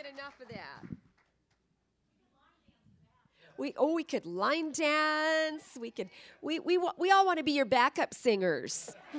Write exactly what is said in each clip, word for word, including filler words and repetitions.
get enough of that. We oh, we could line dance. We could we we wa- we all want to be your backup singers. Do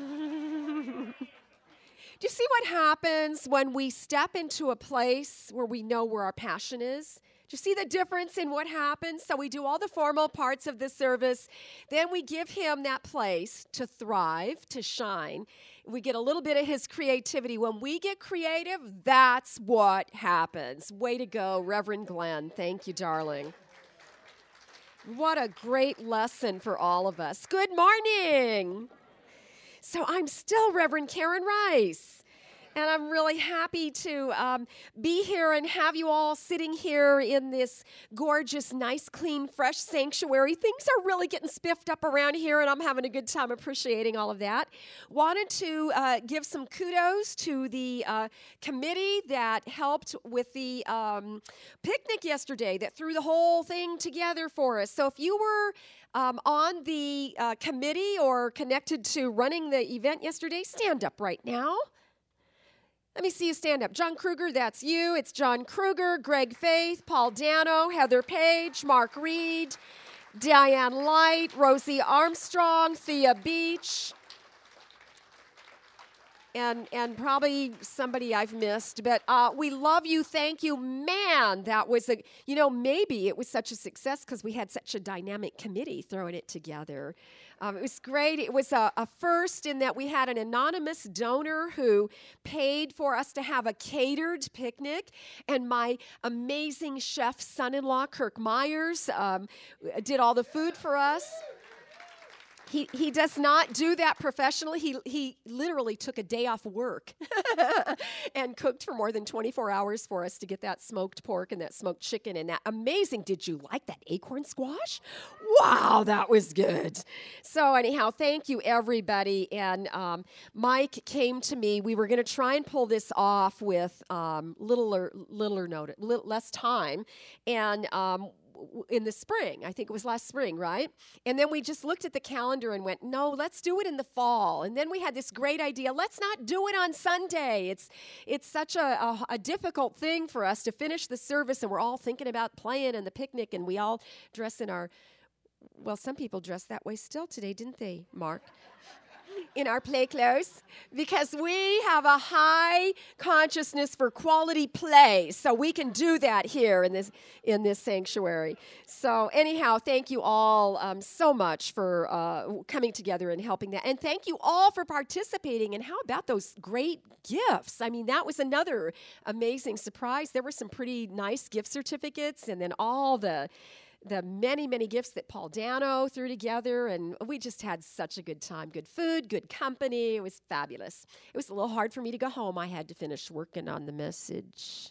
you see what happens when we step into a place where we know where our passion is? Do you see the difference in what happens? So we do all the formal parts of the service. Then we give him that place to thrive, to shine. We get a little bit of his creativity. When we get creative, that's what happens. Way to go, Reverend Glenn. Thank you, darling. What a great lesson for all of us. Good morning. So I'm still Reverend Karen Rice. And I'm really happy to um, be here and have you all sitting here in this gorgeous, nice, clean, fresh sanctuary. Things are really getting spiffed up around here, and I'm having a good time appreciating all of that. Wanted to uh, give some kudos to the uh, committee that helped with the um, picnic yesterday, that threw the whole thing together for us. So if you were um, on the uh, committee or connected to running the event yesterday, stand up right now. Let me see you stand up. John Kruger, that's you. It's John Kruger, Greg Faith, Paul Dano, Heather Page, Mark Reed, Diane Light, Rosie Armstrong, Thea Beach, and and probably somebody I've missed. But uh, we love you. Thank you. Man, that was a, you know, maybe it was such a success because we had such a dynamic committee throwing it together. Um, it was great. It was a, a first in that we had an anonymous donor who paid for us to have a catered picnic, and my amazing chef son-in-law, Kirk Myers, um, did all the food for us. He he does not do that professionally. He he literally took a day off work and cooked for more than twenty-four hours for us to get that smoked pork and that smoked chicken and that amazing. Did you like that acorn squash? Wow, that was good. So anyhow, thank you everybody. And um, Mike came to me. We were going to try and pull this off with um, littler littler notice, little, less time, and. Um, in the spring. I think it was last spring, right? And then we just looked at the calendar and went, no, let's do it in the fall. And then we had this great idea, let's not do it on Sunday. It's it's such a, a, a difficult thing for us to finish the service, and we're all thinking about playing and the picnic, and we all dress in our, well, some people dress that way still today, didn't they, Mark? In our play clothes, because we have a high consciousness for quality play, so we can do that here in this in this sanctuary. So anyhow, thank you all um, so much for uh, coming together and helping that, and thank you all for participating. And how about those great gifts? I mean, that was another amazing surprise. There were some pretty nice gift certificates, and then all the the many, many gifts that Paul Dano threw together, and we just had such a good time. Good food, good company. It was fabulous. It was a little hard for me to go home. I had to finish working on the message.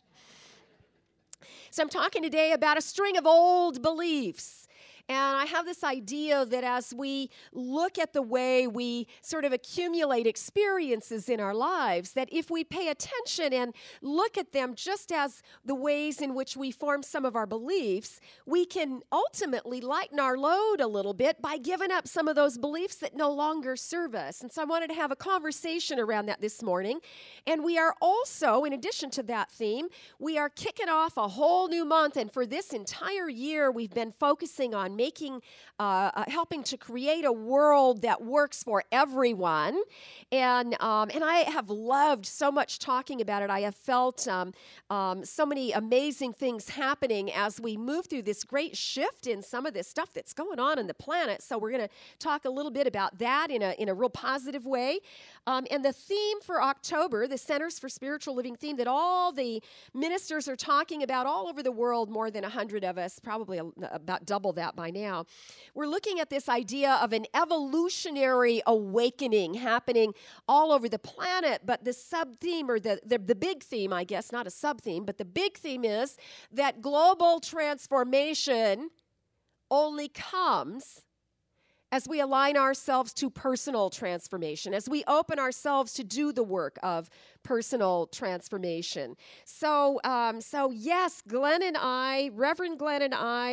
So I'm talking today about a string of old beliefs. And I have this idea that as we look at the way we sort of accumulate experiences in our lives, that if we pay attention and look at them just as the ways in which we form some of our beliefs, we can ultimately lighten our load a little bit by giving up some of those beliefs that no longer serve us. And so I wanted to have a conversation around that this morning. And we are also, in addition to that theme, we are kicking off a whole new month. And for this entire year, we've been focusing on making, uh, uh, helping to create a world that works for everyone. And um, and I have loved so much talking about it. I have felt um, um, so many amazing things happening as we move through this great shift in some of this stuff that's going on in the planet. So we're going to talk a little bit about that in a in a real positive way. Um, and the theme for October, the Centers for Spiritual Living theme that all the ministers are talking about all over the world, more than a hundred of us, probably a, about double that by now. We're looking at this idea of an evolutionary awakening happening all over the planet, but the sub-theme, or the, the, the big theme, I guess, not a sub-theme, but the big theme is that global transformation only comes as we align ourselves to personal transformation, as we open ourselves to do the work of personal transformation. So, um, so yes, Glenn and I, Reverend Glenn and I,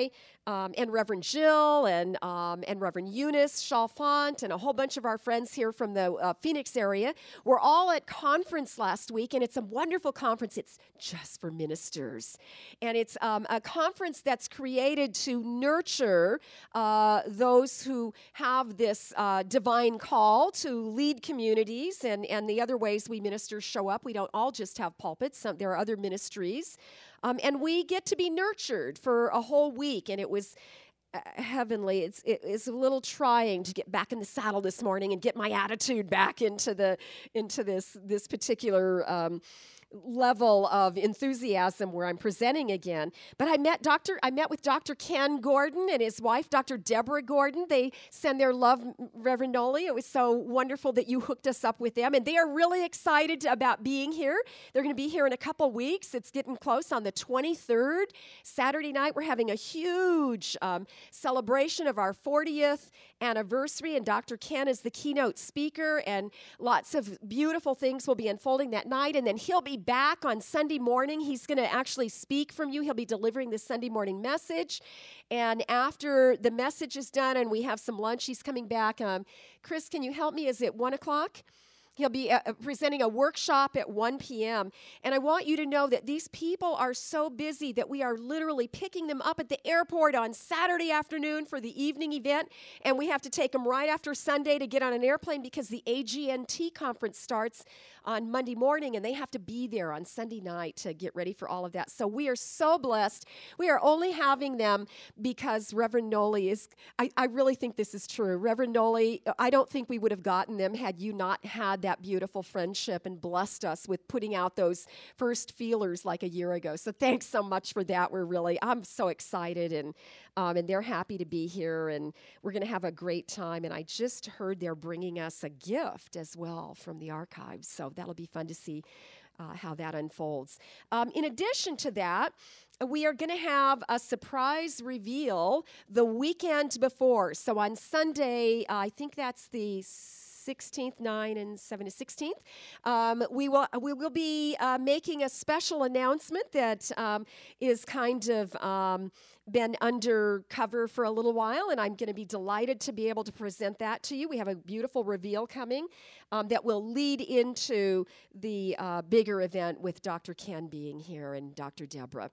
um, and Reverend Jill and um, and Reverend Eunice Chalfant and a whole bunch of our friends here from the uh, Phoenix area were all at conference last week, and it's a wonderful conference. It's just for ministers, and it's um, a conference that's created to nurture uh, those who have this uh, divine call to lead communities, and, and the other ways we ministers show up. We don't all just have pulpits. Some, there are other ministries. Um, and we get to be nurtured for a whole week, and it was uh, heavenly. It's it, it's a little trying to get back in the saddle this morning and get my attitude back into the into this this particular Um, level of enthusiasm where I'm presenting again. But I met Doctor I met with Doctor Ken Gordon and his wife, Doctor Deborah Gordon. They send their love, Reverend Noli. It was so wonderful that you hooked us up with them. And they are really excited about being here. They're going to be here in a couple weeks. It's getting close on the twenty-third. Saturday night, we're having a huge um, celebration of our fortieth anniversary. And Doctor Ken is the keynote speaker. And lots of beautiful things will be unfolding that night. And then he'll be back on Sunday morning. He's going to actually speak from you. He'll be delivering the Sunday morning message. And after the message is done and we have some lunch, he's coming back. Um, Chris, can you help me? Is it one o'clock? He'll be uh, presenting a workshop at one p.m. And I want you to know that these people are so busy that we are literally picking them up at the airport on Saturday afternoon for the evening event. And we have to take them right after Sunday to get on an airplane because the A G N T conference starts on Monday morning, and they have to be there on Sunday night to get ready for all of that. So we are so blessed. We are only having them because Reverend Noli is, I, I really think this is true. Reverend Noli, I don't think we would have gotten them had you not had that beautiful friendship and blessed us with putting out those first feelers like a year ago. So thanks so much for that. We're really, I'm so excited, and um, and they're happy to be here, and we're going to have a great time. And I just heard they're bringing us a gift as well from the archives. So that'll be fun to see uh, how that unfolds. Um, in addition to that, we are going to have a surprise reveal the weekend before. So on Sunday, uh, I think that's the sixteenth, nine and seven to sixteenth. Um, we will we will be uh, making a special announcement that um, is kind of um, been undercover for a little while, and I'm going to be delighted to be able to present that to you. We have a beautiful reveal coming um, that will lead into the uh, bigger event with Doctor Ken being here and Doctor Deborah.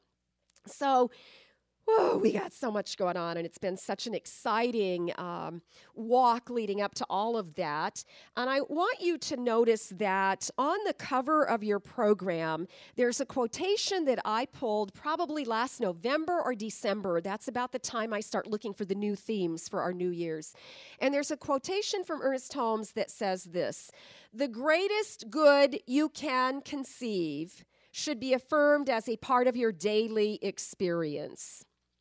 So, whoa, we got so much going on, and it's been such an exciting um, walk leading up to all of that. And I want you to notice that on the cover of your program, there's a quotation that I pulled probably last November or December. That's about the time I start looking for the new themes for our New Year's. And there's a quotation from Ernest Holmes that says this: "The greatest good you can conceive should be affirmed as a part of your daily experience."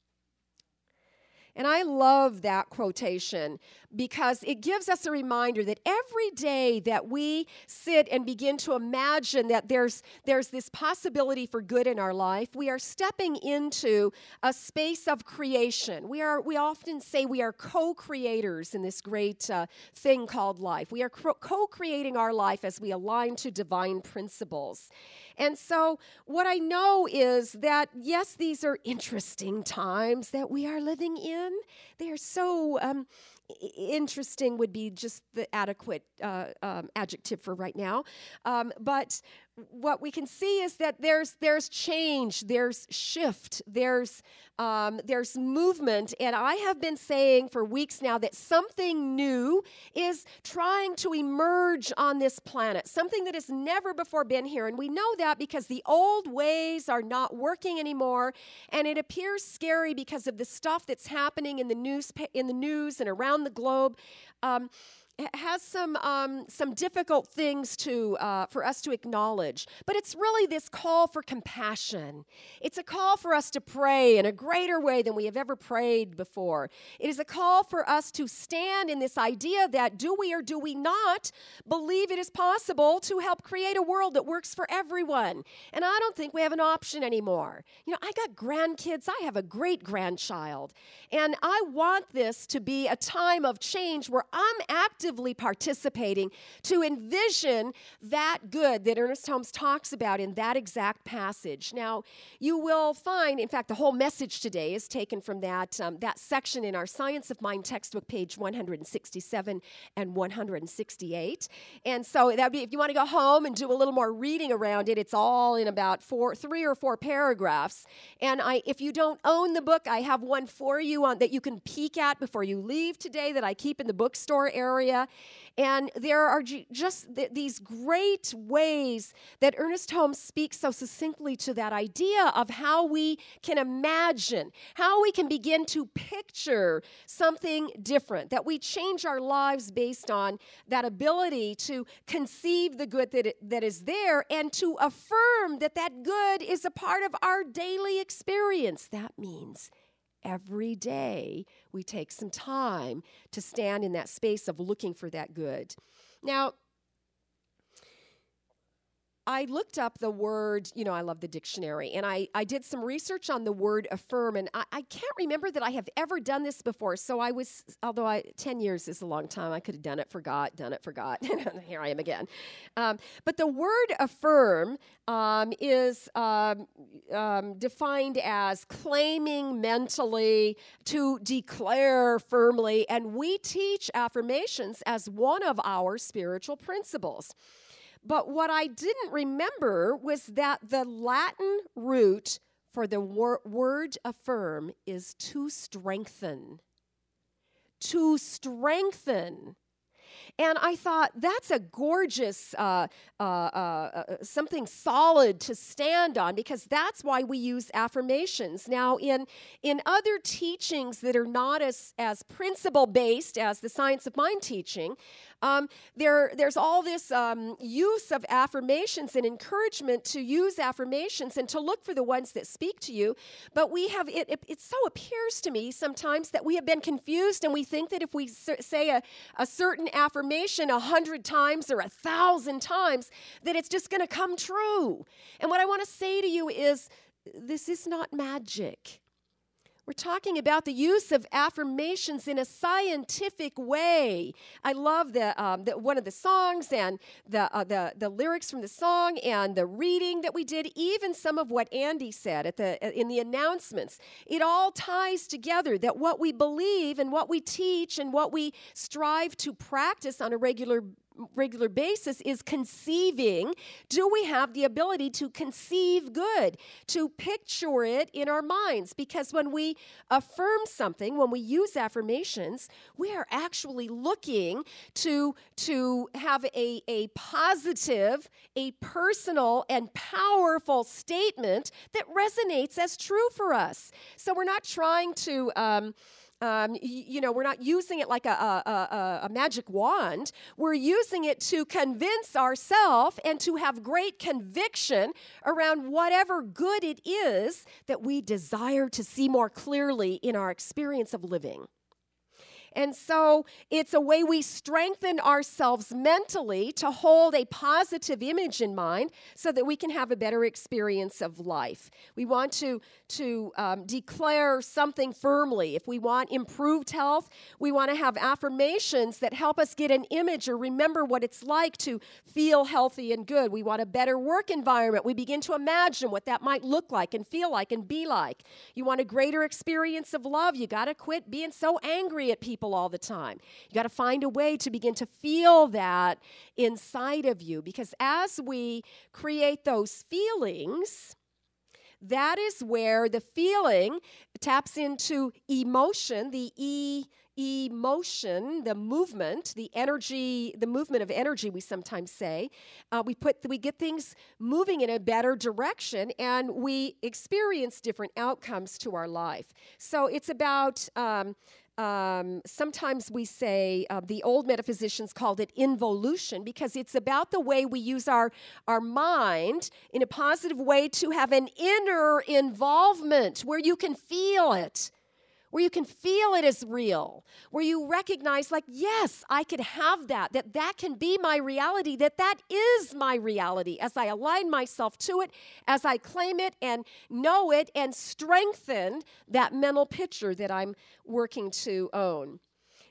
And I love that quotation because it gives us a reminder that every day that we sit and begin to imagine that there's, there's this possibility for good in our life, we are stepping into a space of creation. We are. We often say we are co-creators in this great uh, thing called life. We are co-creating our life as we align to divine principles. And so what I know is that, yes, these are interesting times that we are living in. They are so um, interesting would be just the adequate uh, um, adjective for right now. Um, but what we can see is that there's there's change, there's shift, there's um, there's movement, and I have been saying for weeks now that something new is trying to emerge on this planet, something that has never before been here, and we know that because the old ways are not working anymore, and it appears scary because of the stuff that's happening in the news in the news and around the globe. Um, has some um, some difficult things to uh, for us to acknowledge, but it's really this call for compassion. It's a call for us to pray in a greater way than we have ever prayed before. It is a call for us to stand in this idea that do we or do we not believe it is possible to help create a world that works for everyone? And I don't think we have an option anymore. You know, I got grandkids. I have a great-grandchild, and I want this to be a time of change where I'm acting actively participating to envision that good that Ernest Holmes talks about in that exact passage. Now, you will find, in fact, the whole message today is taken from that, um, that section in our Science of Mind textbook, page one hundred sixty-seven and one hundred sixty-eight. And so that would be, if you want to go home and do a little more reading around it, it's all in about four, three or four paragraphs. And I, if you don't own the book, I have one for you on that you can peek at before you leave today that I keep in the bookstore area. And there are ju- just th- these great ways that Ernest Holmes speaks so succinctly to that idea of how we can imagine, how we can begin to picture something different, that we change our lives based on that ability to conceive the good that, it, that is there and to affirm that that good is a part of our daily experience. That means every day we take some time to stand in that space of looking for that good. Now, I looked up the word, you know, I love the dictionary, and I, I did some research on the word affirm, and I, I can't remember that I have ever done this before, so I was, although I, ten years is a long time, I could have done it, forgot, done it, forgot, here I am again. Um, but the word affirm um, is um, um, defined as claiming mentally, to declare firmly, and we teach affirmations as one of our spiritual principles. But what I didn't remember was that the Latin root for the wor- word affirm is to strengthen. To strengthen. And I thought, that's a gorgeous, uh, uh, uh, uh, something solid to stand on, because that's why we use affirmations. Now, in, in other teachings that are not as, as principle-based as the Science of Mind teaching, um, there, there's all this um, use of affirmations and encouragement to use affirmations and to look for the ones that speak to you. But we have, it, it, it so appears to me sometimes that we have been confused, and we think that if we say a, a certain affirmation a hundred times or a thousand times, that it's just going to come true. And what I want to say to you is, this is not magic. We're talking about the use of affirmations in a scientific way. I love the, um, the one of the songs and the, uh, the the lyrics from the song and the reading that we did, even some of what Andy said at the in the announcements. It all ties together, that what we believe and what we teach and what we strive to practice on a regular regular basis is conceiving. Do we have the ability to conceive good, to picture it in our minds? Because when we affirm something, when we use affirmations, we are actually looking to, to have a, a positive, a personal, and powerful statement that resonates as true for us. So we're not trying to um, Um, you, you know, we're not using it like a, a, a, a magic wand. We're using it to convince ourselves and to have great conviction around whatever good it is that we desire to see more clearly in our experience of living. And so it's a way we strengthen ourselves mentally to hold a positive image in mind so that we can have a better experience of life. We want to, to um, declare something firmly. If we want improved health, we want to have affirmations that help us get an image or remember what it's like to feel healthy and good. We want a better work environment. We begin to imagine what that might look like and feel like and be like. You want a greater experience of love. You got to quit being so angry at people all the time. You got to find a way to begin to feel that inside of you, because as we create those feelings, that is where the feeling taps into emotion, the E emotion, the movement, the energy, the movement of energy, we sometimes say. Uh, we put, we get things moving in a better direction, and we experience different outcomes to our life. So it's about um, Um, sometimes we say, uh, the old metaphysicians called it involution, because it's about the way we use our, our mind in a positive way to have an inner involvement where you can feel it, where you can feel it as real, where you recognize, like, yes, I could have that, that that can be my reality, that that is my reality as I align myself to it, as I claim it and know it and strengthen that mental picture that I'm working to own.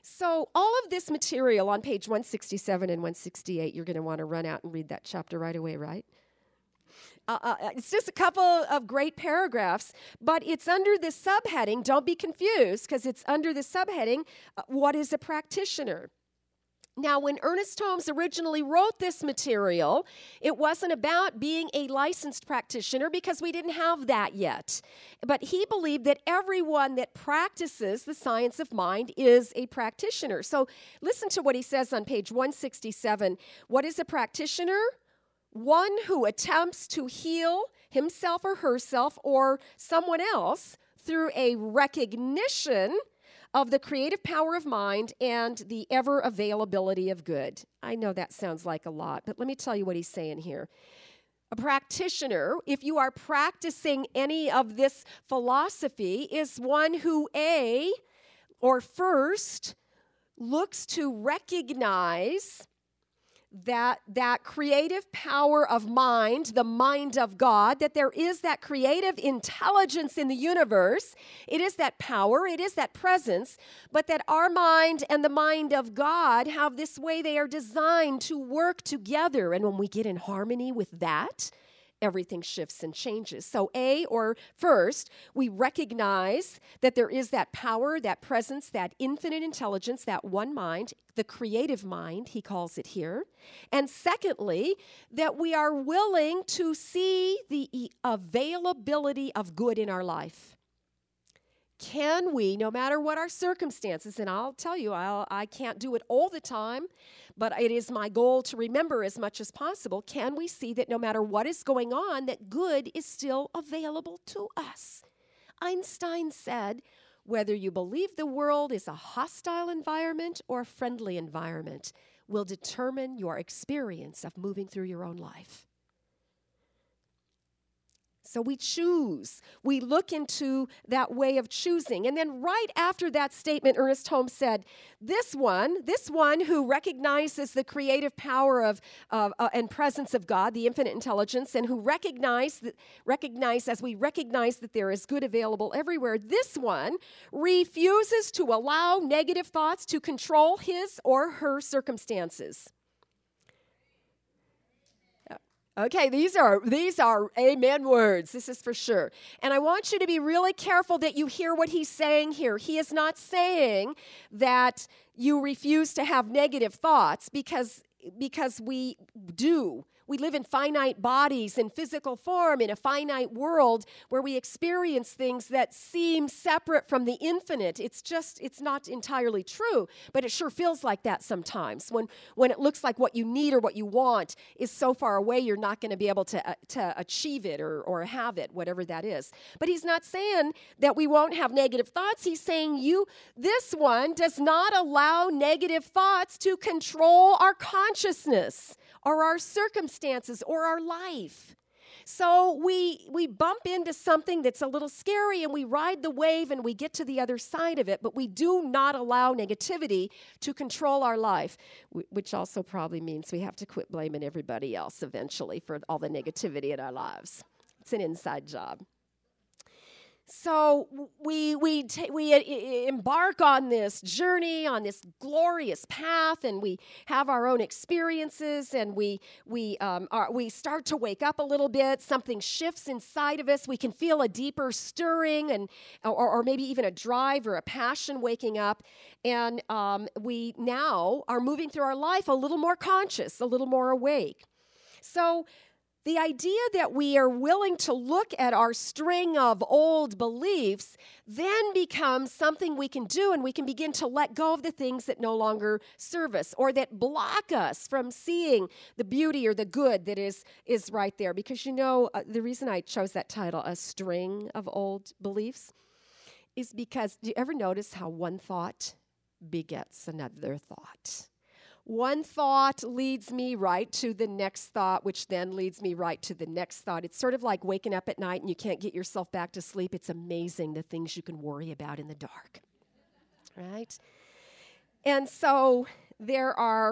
So all of this material on page one sixty-seven and one sixty-eight, you're going to want to run out and read that chapter right away, right? Uh, uh, it's just a couple of great paragraphs, but it's under this subheading. Don't be confused, because it's under the subheading, uh, what is a practitioner? Now, when Ernest Holmes originally wrote this material, it wasn't about being a licensed practitioner, because we didn't have that yet. But he believed that everyone that practices the science of mind is a practitioner. So listen to what he says on page one sixty-seven. What is a practitioner? One who attempts to heal himself or herself or someone else through a recognition of the creative power of mind and the ever availability of good. I know that sounds like a lot, but let me tell you what he's saying here. A practitioner, if you are practicing any of this philosophy, is one who, A, or first, looks to recognize that that creative power of mind, the mind of God, that there is that creative intelligence in the universe. It is that power, it is that presence, but that our mind and the mind of God have this way they are designed to work together. And when we get in harmony with that, everything shifts and changes. So A, or first, we recognize that there is that power, that presence, that infinite intelligence, that one mind, the creative mind, he calls it here. And secondly, that we are willing to see the availability of good in our life. Can we, no matter what our circumstances, and I'll tell you, I'll, I can't do it all the time, but it is my goal to remember as much as possible, can we see that no matter what is going on, that good is still available to us? Einstein said, whether you believe the world is a hostile environment or a friendly environment will determine your experience of moving through your own life. So we choose. We look into that way of choosing. And then right after that statement, Ernest Holmes said, this one, this one who recognizes the creative power of, of uh, and presence of God, the infinite intelligence, and who recognize, that, recognize as we recognize that there is good available everywhere, this one refuses to allow negative thoughts to control his or her circumstances. Okay, these are these are amen words. This is for sure. And I want you to be really careful that you hear what he's saying here. He is not saying that you refuse to have negative thoughts, because because we do. We live in finite bodies in physical form in a finite world where we experience things that seem separate from the infinite. It's just, it's not entirely true, but it sure feels like that sometimes. When when it looks like what you need or what you want is so far away, you're not going to be able to, uh, to achieve it or, or have it, whatever that is. But he's not saying that we won't have negative thoughts. He's saying you, this one does not allow negative thoughts to control our consciousness or our circumstances or our life. So we we bump into something that's a little scary and we ride the wave and we get to the other side of it, but we do not allow negativity to control our life, which also probably means we have to quit blaming everybody else eventually for all the negativity in our lives. It's an inside job. So we we ta- we embark on this journey, on this glorious path, and we have our own experiences, and we we um, are, we start to wake up a little bit. Something shifts inside of us. We can feel a deeper stirring, and or, or maybe even a drive or a passion waking up, and um, we now are moving through our life a little more conscious, a little more awake. So the idea that we are willing to look at our string of old beliefs then becomes something we can do, and we can begin to let go of the things that no longer serve us or that block us from seeing the beauty or the good that is, is right there. Because, you know, uh, the reason I chose that title, A String of Old Beliefs, is because, do you ever notice how one thought begets another thought? One thought leads me right to the next thought, which then leads me right to the next thought. It's sort of like waking up at night and you can't get yourself back to sleep. It's amazing the things you can worry about in the dark, right? And so there are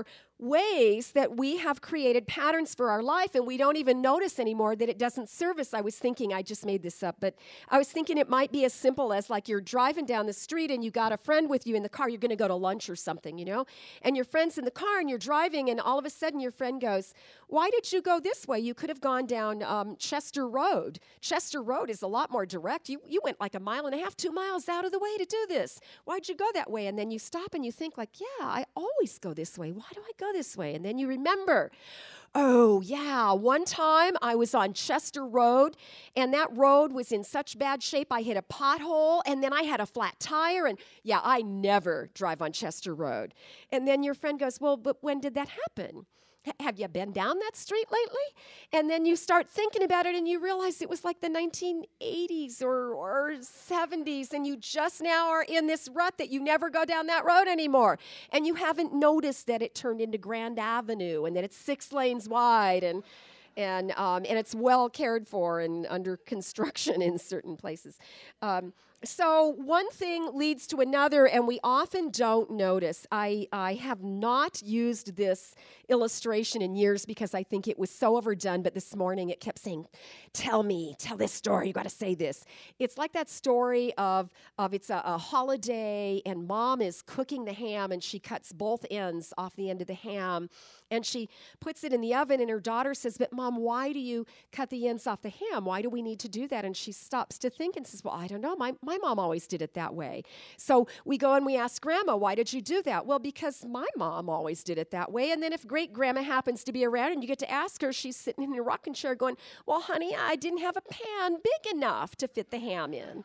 ways that we have created patterns for our life, and we don't even notice anymore that it doesn't serve us. I was thinking, I just made this up, but I was thinking it might be as simple as like you're driving down the street and you got a friend with you in the car. You're going to go to lunch or something, you know, and your friend's in the car and you're driving, and all of a sudden your friend goes, "Why did you go this way? You could have gone down um, Chester Road. Chester Road is a lot more direct. You, you went like a mile and a half, two miles out of the way to do this. Why'd you go that way?" And then you stop and you think like, yeah, I always go this way. Why do I go this way? And then you remember, oh, yeah, one time I was on Chester Road, and that road was in such bad shape, I hit a pothole, and then I had a flat tire, and yeah, I never drive on Chester Road. And then your friend goes, "Well, but when did that happen? Have you been down that street lately?" And then you start thinking about it and you realize it was like the nineteen eighties or, or seventies, and you just now are in this rut that you never go down that road anymore. And you haven't noticed that it turned into Grand Avenue and that it's six lanes wide and and um, and it's well cared for and under construction in certain places. Um, So one thing leads to another, and we often don't notice. I, I have not used this illustration in years because I think it was so overdone, but this morning it kept saying, "Tell me, tell this story, you got to say this." It's like that story of, of it's a, a holiday, and mom is cooking the ham, and she cuts both ends off the end of the ham, and she puts it in the oven, and her daughter says, "But Mom, why do you cut the ends off the ham? Why do we need to do that?" And she stops to think and says, "Well, I don't know. My, my mom always did it that way." So we go and we ask Grandma, "Why did you do that?" "Well, because my mom always did it that way." And then if great grandma happens to be around and you get to ask her, she's sitting in a rocking chair going, "Well, honey, I didn't have a pan big enough to fit the ham in."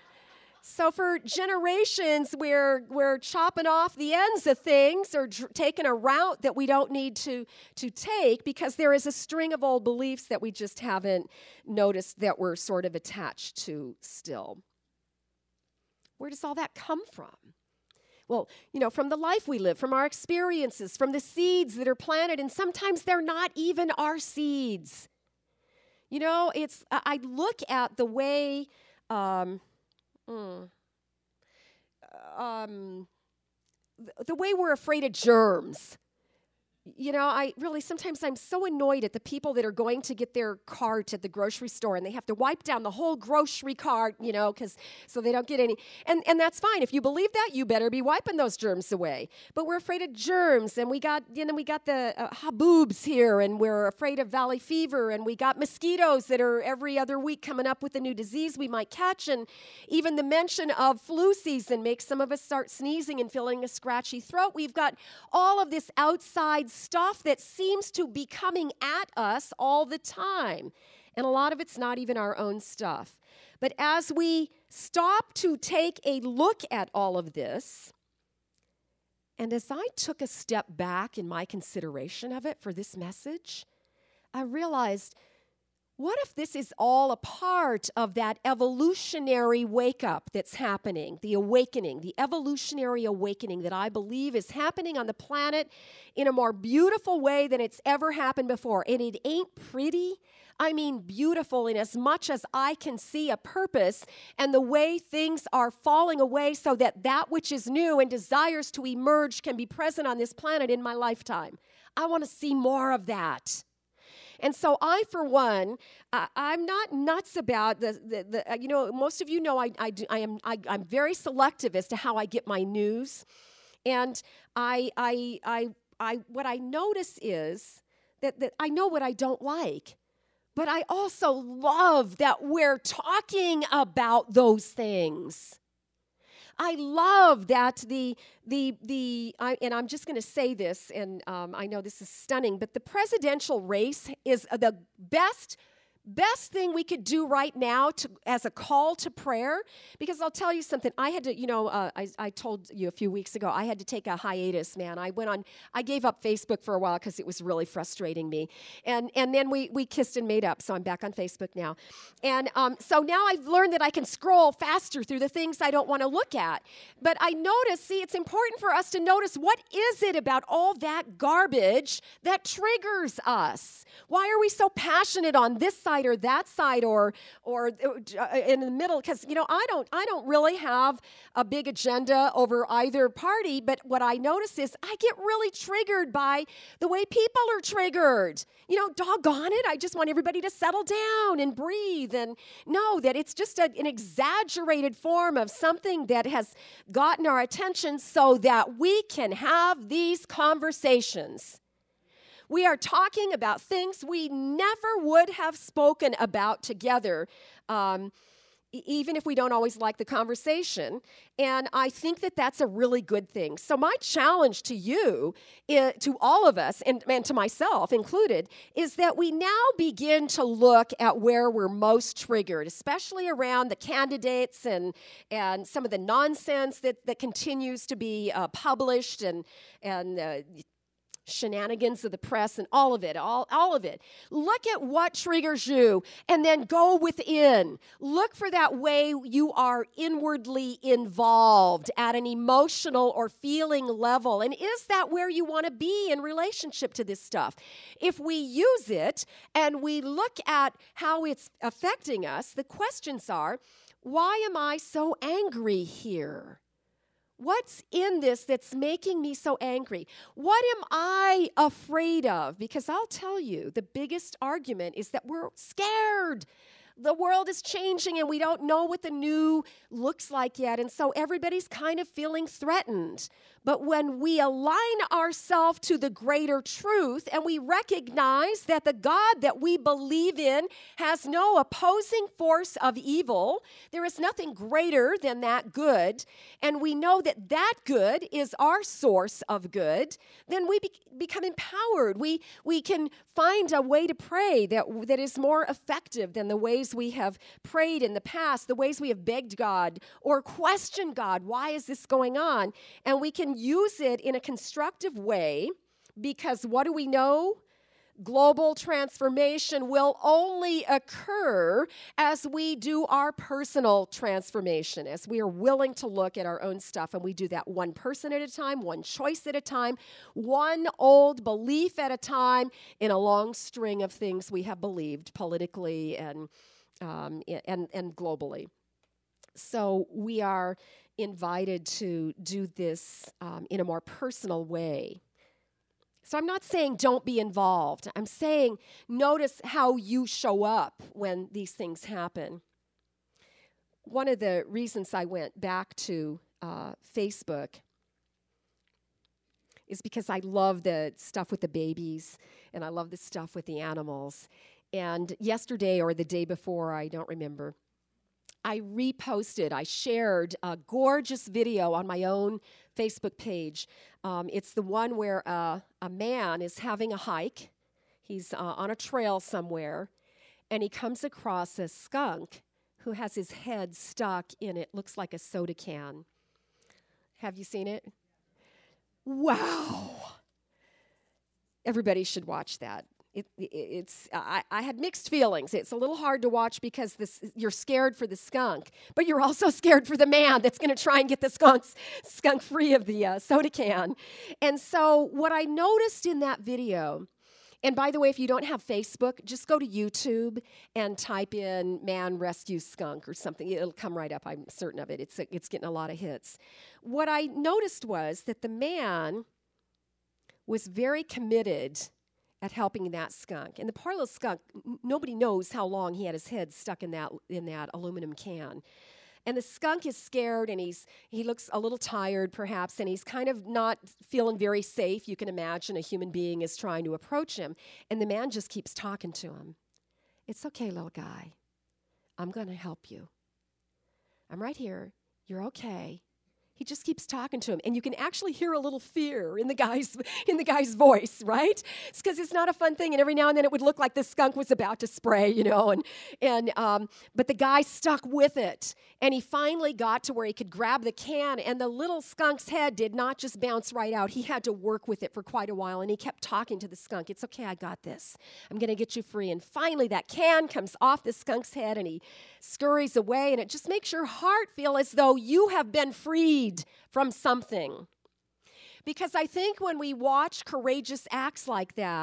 So for generations, we're, we're chopping off the ends of things or dr- taking a route that we don't need to, to take because there is a string of old beliefs that we just haven't noticed that we're sort of attached to still. Where does all that come from? Well, you know, from the life we live, from our experiences, from the seeds that are planted, and sometimes they're not even our seeds. You know, it's, I look at the way, um, mm, um, the way we're afraid of germs. You know, I really, sometimes I'm so annoyed at the people that are going to get their cart at the grocery store and they have to wipe down the whole grocery cart, you know, because so they don't get any. And, and that's fine. If you believe that, you better be wiping those germs away. But we're afraid of germs, and we got, you know, we got the uh, haboobs here, and we're afraid of valley fever, and we got mosquitoes that are every other week coming up with a new disease we might catch. And even the mention of flu season makes some of us start sneezing and feeling a scratchy throat. We've got all of this outside stuff that seems to be coming at us all the time. And a lot of it's not even our own stuff. But as we stop to take a look at all of this, and as I took a step back in my consideration of it for this message, I realized, what if this is all a part of that evolutionary wake-up that's happening, the awakening, the evolutionary awakening that I believe is happening on the planet in a more beautiful way than it's ever happened before? And it ain't pretty. I mean beautiful in as much as I can see a purpose and the way things are falling away so that that which is new and desires to emerge can be present on this planet in my lifetime. I want to see more of that. And so I, for one, uh, I'm not nuts about the, the, the uh, you know, most of you know I, I, do, I am, I, I'm very selective as to how I get my news. And I, I, I, I, what I notice is that, that I know what I don't like, but I also love that we're talking about those things. I love that the, the, the I, and I'm just going to say this, and um, I know this is stunning, but the presidential race is the best Best thing we could do right now to, as a call to prayer, because I'll tell you something. I had to, you know, uh, I, I told you a few weeks ago, I had to take a hiatus, man. I went on, I gave up Facebook for a while because it was really frustrating me. And and then we we kissed and made up, so I'm back on Facebook now. And um, so now I've learned that I can scroll faster through the things I don't want to look at. But I notice, see, it's important for us to notice, what is it about all that garbage that triggers us? Why are we so passionate on this side side or that side or or uh, in the middle, because you know I don't I don't really have a big agenda over either party, but what I notice is I get really triggered by the way people are triggered. You know, doggone it, I just want everybody to settle down and breathe and know that it's just a, an exaggerated form of something that has gotten our attention so that we can have these conversations. We are talking about things we never would have spoken about together, um, e- even if we don't always like the conversation. And I think that that's a really good thing. So my challenge to you, I- to all of us, and, and to myself included, is that we now begin to look at where we're most triggered, especially around the candidates and, and some of the nonsense that, that continues to be uh, published and, and uh, shenanigans of the press and all of it, all, all of it. Look at what triggers you and then go within. Look for that way you are inwardly involved at an emotional or feeling level. And is that where you want to be in relationship to this stuff? If we use it and we look at how it's affecting us, the questions are, why am I so angry here? What's in this that's making me so angry? What am I afraid of? Because I'll tell you, the biggest argument is that we're scared. The world is changing and we don't know what the new looks like yet. And so everybody's kind of feeling threatened. But when we align ourselves to the greater truth and we recognize that the God that we believe in has no opposing force of evil, there is nothing greater than that good, and we know that that good is our source of good, then we be- become empowered. We, we can find a way to pray that, that is more effective than the ways we have prayed in the past, the ways we have begged God or questioned God, why is this going on? And we can use it in a constructive way, because what do we know? Global transformation will only occur as we do our personal transformation, as we are willing to look at our own stuff, and we do that one person at a time, one choice at a time, one old belief at a time, in a long string of things we have believed politically and um, and and globally. So we are invited to do this um, in a more personal way. So I'm not saying don't be involved. I'm saying notice how you show up when these things happen. One of the reasons I went back to uh, Facebook is because I love the stuff with the babies and I love the stuff with the animals. And yesterday or the day before, I don't remember, I reposted, I shared a gorgeous video on my own Facebook page. Um, it's the one where uh, a man is having a hike. He's uh, on a trail somewhere, and he comes across a skunk who has his head stuck in it. Looks like a soda can. Have you seen it? Wow. Everybody should watch that. It, it, it's I, I had mixed feelings. It's a little hard to watch because this, you're scared for the skunk, but you're also scared for the man that's going to try and get the skunks, skunk free of the uh, soda can. And so what I noticed in that video, and by the way, if you don't have Facebook, just go to YouTube and type in "man rescue skunk" or something. It'll come right up. I'm certain of it. It's a, it's getting a lot of hits. What I noticed was that the man was very committed at helping that skunk. And the poor little skunk, n- nobody knows how long he had his head stuck in that in that aluminum can. And the skunk is scared, and he's he looks a little tired, perhaps, and he's kind of not feeling very safe. You can imagine a human being is trying to approach him, and the man just keeps talking to him. "It's okay, little guy. I'm going to help you. I'm right here. You're okay." He just keeps talking to him, and you can actually hear a little fear in the guy's in the guy's voice, right? It's because it's not a fun thing, and every now and then it would look like the skunk was about to spray, you know, and and um, but the guy stuck with it, and he finally got to where he could grab the can, and the little skunk's head did not just bounce right out. He had to work with it for quite a while, and he kept talking to the skunk. "It's okay, I got this. I'm going to get you free." And finally, that can comes off the skunk's head, and he scurries away, and it just makes your heart feel as though you have been freed from something. Because I think when we watch courageous acts like that,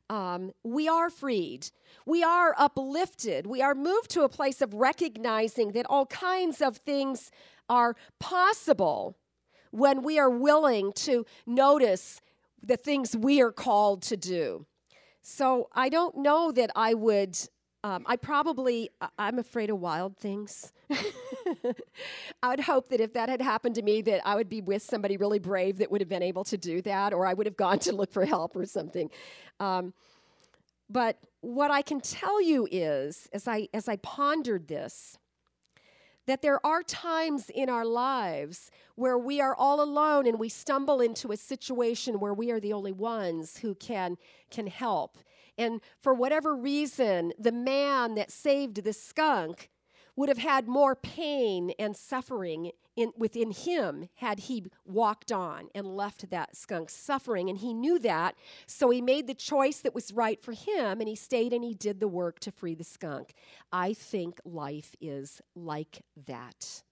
um, we are freed. We are uplifted. We are moved to a place of recognizing that all kinds of things are possible when we are willing to notice the things we are called to do. So I don't know that I would, um, I probably, I'm afraid of wild things. I would hope that if that had happened to me, that I would be with somebody really brave that would have been able to do that, or I would have gone to look for help or something. Um, but what I can tell you is, as I as I pondered this, that there are times in our lives where we are all alone and we stumble into a situation where we are the only ones who can, can help. And for whatever reason, the man that saved the skunk would have had more pain and suffering in, within him had he walked on and left that skunk suffering. And he knew that, so he made the choice that was right for him, and he stayed and he did the work to free the skunk. I think life is like that.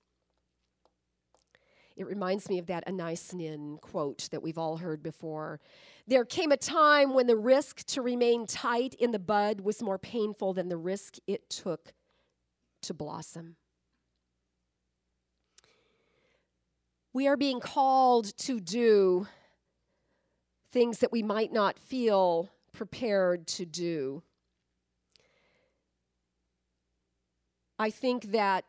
It reminds me of that Anais Nin quote that we've all heard before. There came a time when the risk to remain tight in the bud was more painful than the risk it took to blossom. We are being called to do things that we might not feel prepared to do. I think that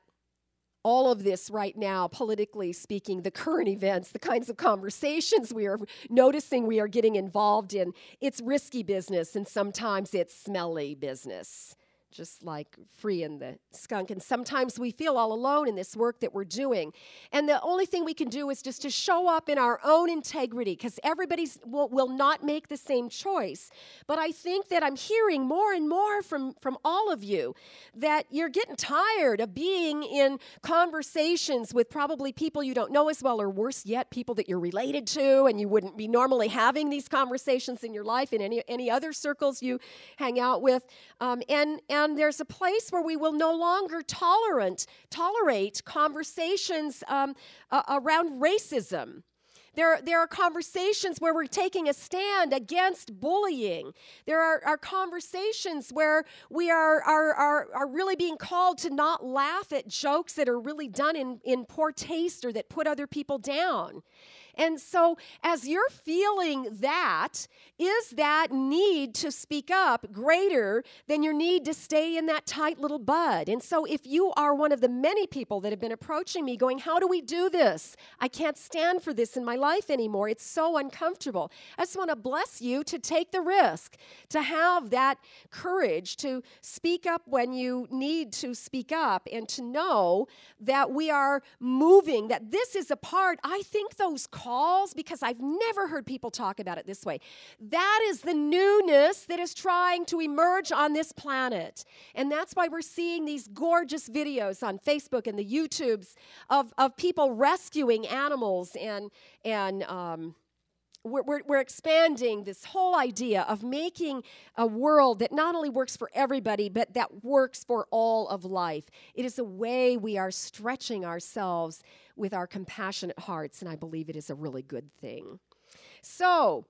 all of this right now, politically speaking, the current events, the kinds of conversations we are noticing we are getting involved in, it's risky business and sometimes it's smelly business. Just like freeing the skunk. And sometimes we feel all alone in this work that we're doing. And the only thing we can do is just to show up in our own integrity, because everybody will, will not make the same choice. But I think that I'm hearing more and more from, from all of you that you're getting tired of being in conversations with probably people you don't know as well, or worse yet, people that you're related to, and you wouldn't be normally having these conversations in your life in any, any other circles you hang out with. Um, and, and And there's a place where we will no longer tolerant, tolerate conversations um, uh, around racism. There, there are conversations where we're taking a stand against bullying. There are, are conversations where we are, are, are, are really being called to not laugh at jokes that are really done in, in poor taste or that put other people down. And so as you're feeling that, is that need to speak up greater than your need to stay in that tight little bud? And so if you are one of the many people that have been approaching me going, how do we do this? I can't stand for this in my life anymore. It's so uncomfortable. I just want to bless you to take the risk, to have that courage to speak up when you need to speak up, and to know that we are moving, that this is a part, I think those calls, because I've never heard people talk about it this way. That is the newness that is trying to emerge on this planet. And that's why we're seeing these gorgeous videos on Facebook and the YouTubes of, of people rescuing animals, and, and um, we're, we're, we're expanding this whole idea of making a world that not only works for everybody, but that works for all of life. It is a way we are stretching ourselves with our compassionate hearts, and I believe it is a really good thing. So,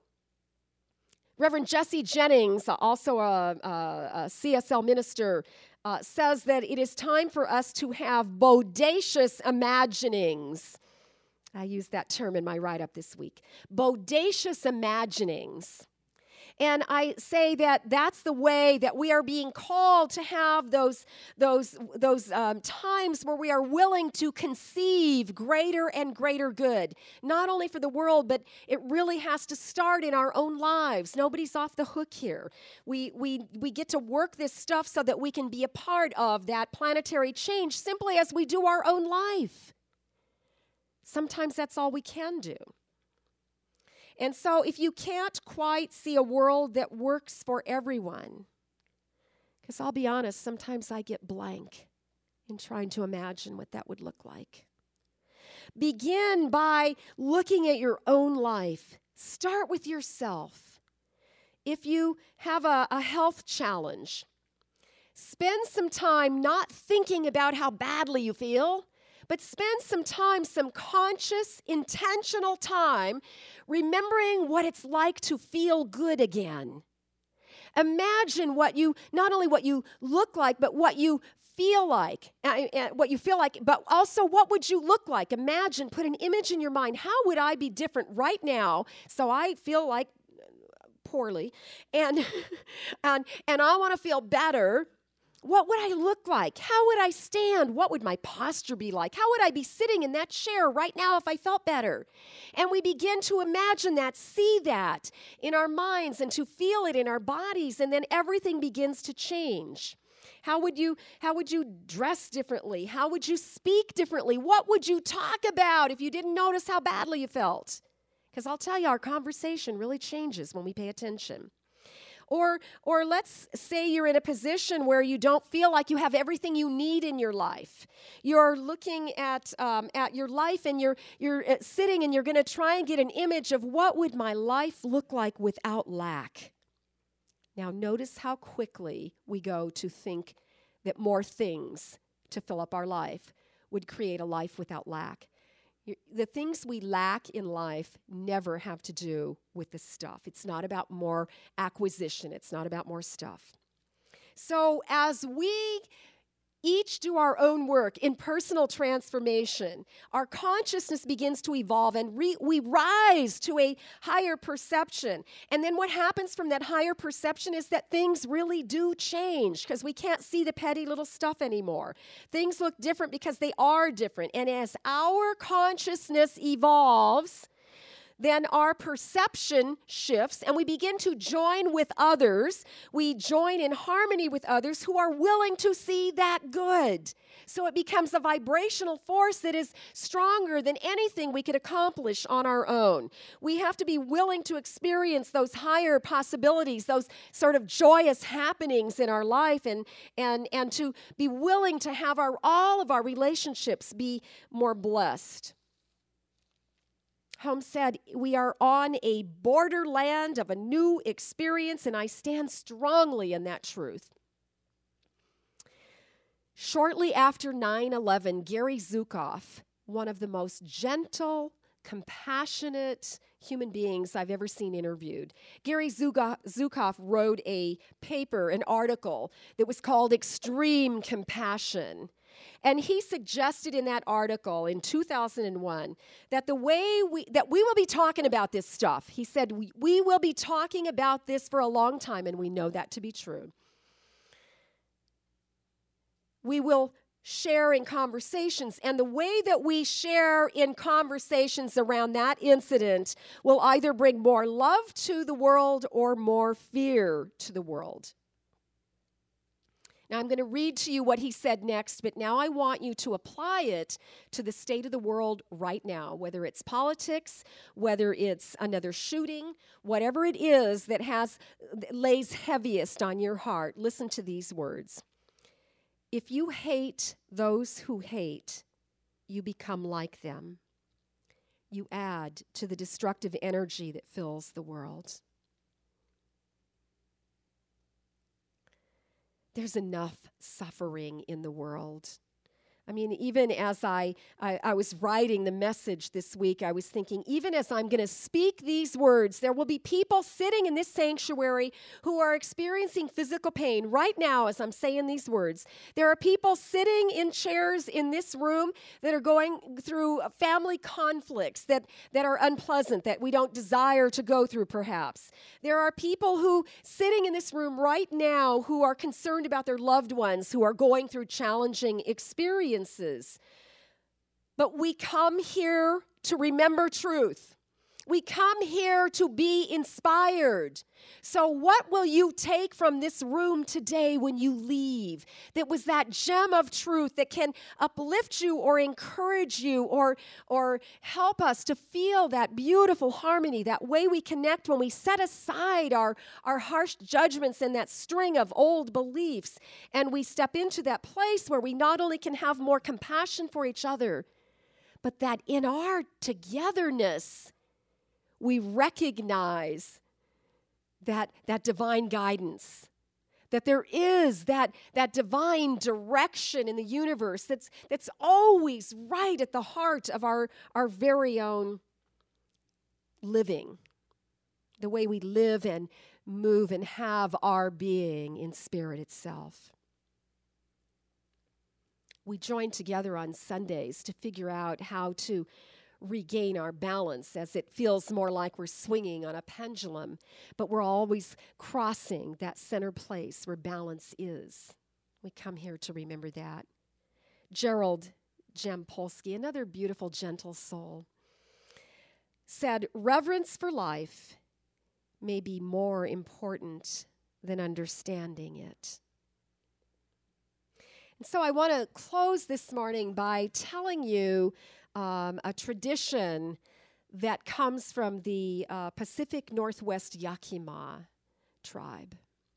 Reverend Jesse Jennings, also a, a, a C S L minister, uh, says that it is time for us to have bodacious imaginings. I used that term in my write-up this week. Bodacious imaginings. And I say that that's the way that we are being called to have those, those, those um, times where we are willing to conceive greater and greater good, not only for the world, but it really has to start in our own lives. Nobody's off the hook here. We, we, we get to work this stuff so that we can be a part of that planetary change simply as we do our own life. Sometimes that's all we can do. And so if you can't quite see a world that works for everyone, because I'll be honest, sometimes I get blank in trying to imagine what that would look like. Begin by looking at your own life. Start with yourself. If you have a, a health challenge, spend some time not thinking about how badly you feel, but spend some time, some conscious, intentional time, remembering what it's like to feel good again. Imagine what you, not only what you look like, but what you feel like, uh, uh, what you feel like, but also what would you look like? Imagine, put an image in your mind. How would I be different right now so I feel like poorly, and, and, and I want to feel better? What would I look like? How would I stand? What would my posture be like? How would I be sitting in that chair right now if I felt better? And we begin to imagine that, see that in our minds, and to feel it in our bodies, and then everything begins to change. How would you, how would you dress differently? How would you speak differently? What would you talk about if you didn't notice how badly you felt? Because I'll tell you, our conversation really changes when we pay attention. Or, or let's say you're in a position where you don't feel like you have everything you need in your life. You're looking at um, at your life, and you're you're sitting, and you're going to try and get an image of what would my life look like without lack. Now, notice how quickly we go to think that more things to fill up our life would create a life without lack. The things we lack in life never have to do with the stuff. It's not about more acquisition. It's not about more stuff. So as we each do our own work in personal transformation, our consciousness begins to evolve, and re- we rise to a higher perception. And then what happens from that higher perception is that things really do change, because we can't see the petty little stuff anymore. Things look different because they are different. And as our consciousness evolves, then our perception shifts, and we begin to join with others. We join in harmony with others who are willing to see that good. So it becomes a vibrational force that is stronger than anything we could accomplish on our own. We have to be willing to experience those higher possibilities, those sort of joyous happenings in our life, and, and, and to be willing to have our, all of our relationships be more blessed. Holmes said, we are on a borderland of a new experience, and I stand strongly in that truth. Shortly after nine eleven, Gary Zukav, one of the most gentle, compassionate human beings I've ever seen interviewed, Gary Zukav wrote a paper, an article that was called Extreme Compassion. And he suggested in that article in two thousand one that the way we, that we will be talking about this stuff, he said, we, we will be talking about this for a long time, and we know that to be true. We will share in conversations, and the way that we share in conversations around that incident will either bring more love to the world or more fear to the world. Now, I'm going to read to you what he said next, but now I want you to apply it to the state of the world right now, whether it's politics, whether it's another shooting, whatever it is that has that lays heaviest on your heart. Listen to these words. If you hate those who hate, you become like them. You add to the destructive energy that fills the world. There's enough suffering in the world. I mean, even as I, I, I was writing the message this week, I was thinking, even as I'm going to speak these words, there will be people sitting in this sanctuary who are experiencing physical pain right now as I'm saying these words. There are people sitting in chairs in this room that are going through family conflicts that, that are unpleasant, that we don't desire to go through perhaps. There are people who sitting in this room right now who are concerned about their loved ones who are going through challenging experiences. But we come here to remember truth. We come here to be inspired. So what will you take from this room today when you leave? That was that gem of truth that can uplift you or encourage you or, or help us to feel that beautiful harmony, that way we connect when we set aside our, our harsh judgments and that string of old beliefs, and we step into that place where we not only can have more compassion for each other, but that in our togetherness, we recognize that, that divine guidance, that there is that, that divine direction in the universe that's, that's always right at the heart of our, our very own living, the way we live and move and have our being in spirit itself. We join together on Sundays to figure out how to regain our balance, as it feels more like we're swinging on a pendulum, but we're always crossing that center place where balance is. We come here to remember that. Gerald Jampolsky, another beautiful, gentle soul, said, "Reverence for life may be more important than understanding it." And so I want to close this morning by telling you um, a tradition that comes from the uh, Pacific Northwest Yakima tribe.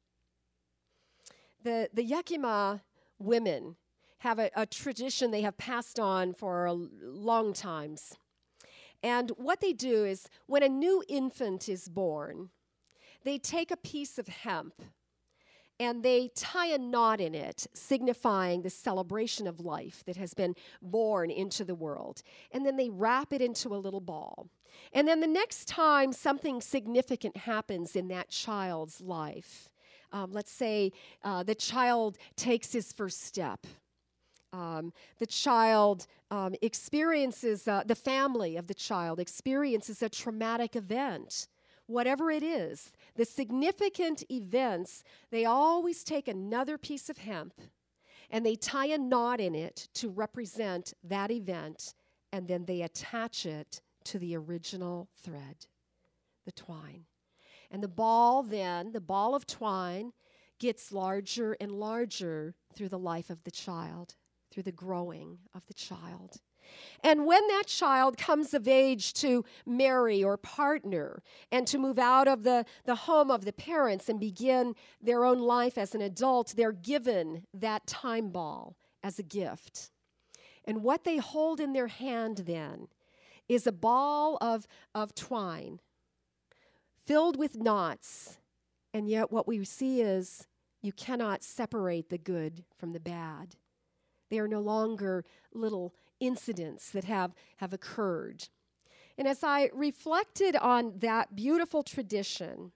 The, the Yakima women have a, a tradition they have passed on for a long times. And what they do is, when a new infant is born, they take a piece of hemp and they tie a knot in it, signifying the celebration of life that has been born into the world. And then they wrap it into a little ball. And then the next time something significant happens in that child's life, um, let's say uh, the child takes his first step. Um, the child um, experiences, uh, the family of the child experiences a traumatic event. Whatever it is, the significant events, they always take another piece of hemp and they tie a knot in it to represent that event, and then they attach it to the original thread, the twine. And the ball then, the ball of twine, gets larger and larger through the life of the child, through the growing of the child. And when that child comes of age to marry or partner and to move out of the, the home of the parents and begin their own life as an adult, they're given that time ball as a gift. And what they hold in their hand then is a ball of, of twine filled with knots. And yet what we see is you cannot separate the good from the bad. They are no longer little incidents that have, have occurred. And as I reflected on that beautiful tradition,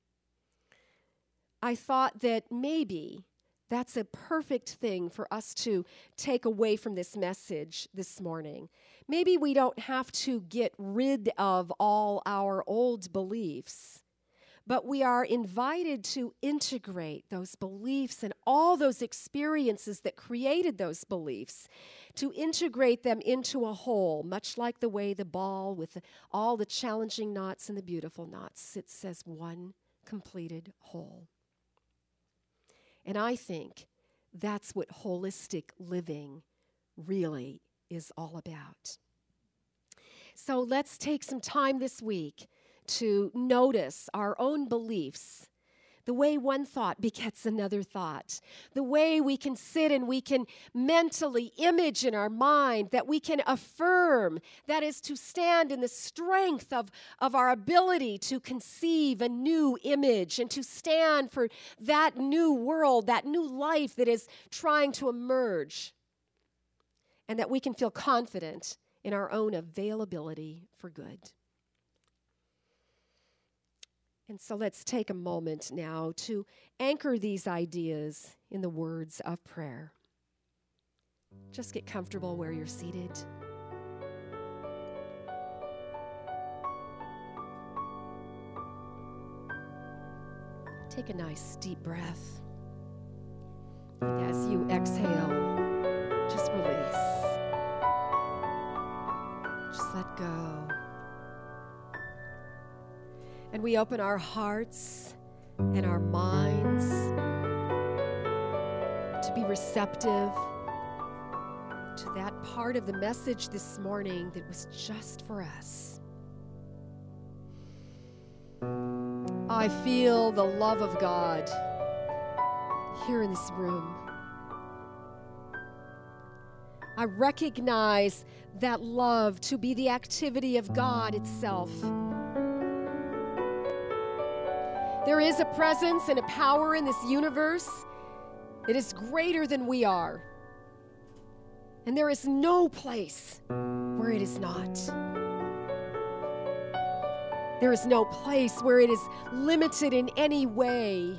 I thought that maybe that's a perfect thing for us to take away from this message this morning. Maybe we don't have to get rid of all our old beliefs, but we are invited to integrate those beliefs and all those experiences that created those beliefs, to integrate them into a whole, much like the way the ball with the, all the challenging knots and the beautiful knots sits as one completed whole. And I think that's what holistic living really is all about. So let's take some time this week to notice our own beliefs, the way one thought begets another thought, the way we can sit and we can mentally image in our mind, that we can affirm, that is to stand in the strength of, of our ability to conceive a new image and to stand for that new world, that new life that is trying to emerge, and that we can feel confident in our own availability for good. And so let's take a moment now to anchor these ideas in the words of prayer. Just get comfortable where you're seated. Take a nice deep breath. And as you exhale, just release. Just let go. And we open our hearts and our minds to be receptive to that part of the message this morning that was just for us. I feel the love of God here in this room. I recognize that love to be the activity of God itself. There is a presence and a power in this universe that is greater than we are. And there is no place where it is not. There is no place where it is limited in any way.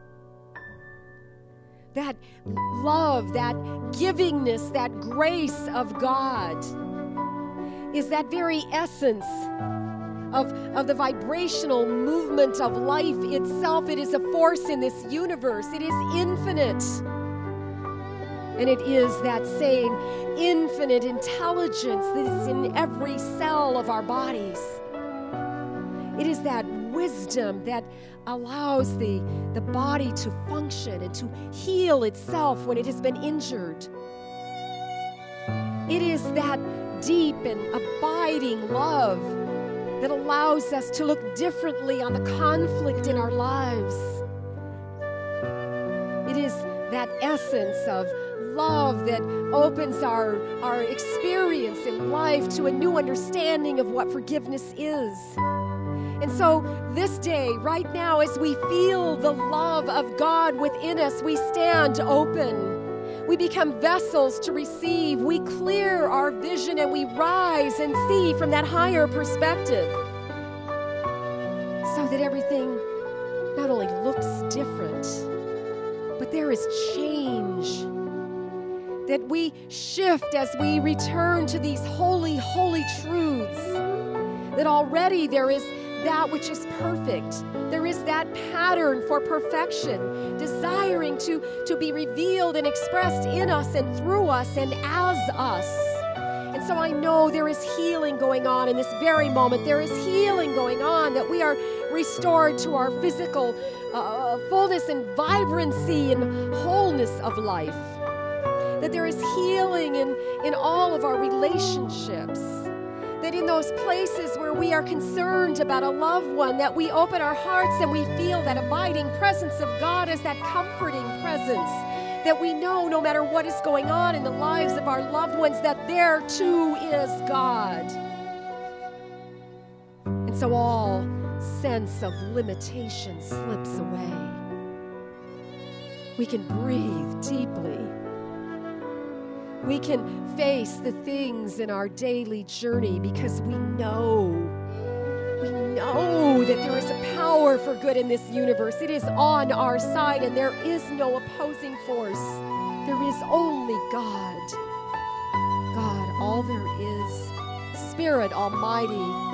That love, that givingness, that grace of God is that very essence of, of the vibrational movement of life itself. It is a force in this universe. It is infinite. And it is that same infinite intelligence that is in every cell of our bodies. It is that wisdom that allows the, the body to function and to heal itself when it has been injured. It is that deep and abiding love that allows us to look differently on the conflict in our lives. It is that essence of love that opens our, our experience in life to a new understanding of what forgiveness is. And so this day, right now, as we feel the love of God within us, we stand open. We become vessels to receive. We clear our vision and we rise and see from that higher perspective so that everything not only looks different, but there is change. That we shift as we return to these holy, holy truths. That already there is that which is perfect. There is that pattern for perfection, desiring to, to be revealed and expressed in us and through us and as us. And so I know there is healing going on in this very moment. There is healing going on, that we are restored to our physical uh, fullness and vibrancy and wholeness of life. That there is healing in, in all of our relationships. That in those places where we are concerned about a loved one, that we open our hearts and we feel that abiding presence of God as that comforting presence. That we know no matter what is going on in the lives of our loved ones, that there too is God. And so all sense of limitation slips away. We can breathe deeply. We can face the things in our daily journey because we know, we know that there is a power for good in this universe. It is on our side and there is no opposing force. There is only God. God, all there is. Spirit Almighty.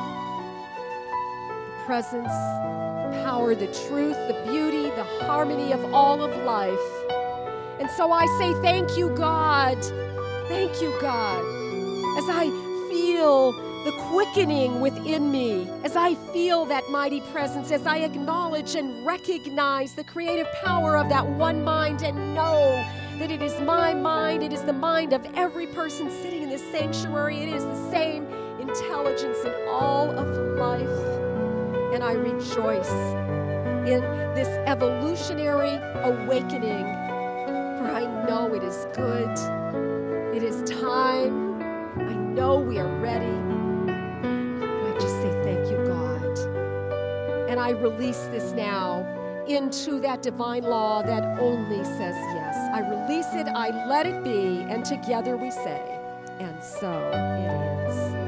The presence, the power, the truth, the beauty, the harmony of all of life. And so I say thank you, God. Thank you, God, as I feel the quickening within me, as I feel that mighty presence, as I acknowledge and recognize the creative power of that one mind and know that it is my mind, it is the mind of every person sitting in this sanctuary, it is the same intelligence in all of life. And I rejoice in this evolutionary awakening, for I know it is good. It is time. I know we are ready. I just say thank you, God. And I release this now into that divine law that only says yes. I release it, I let it be, and together we say, and so it is.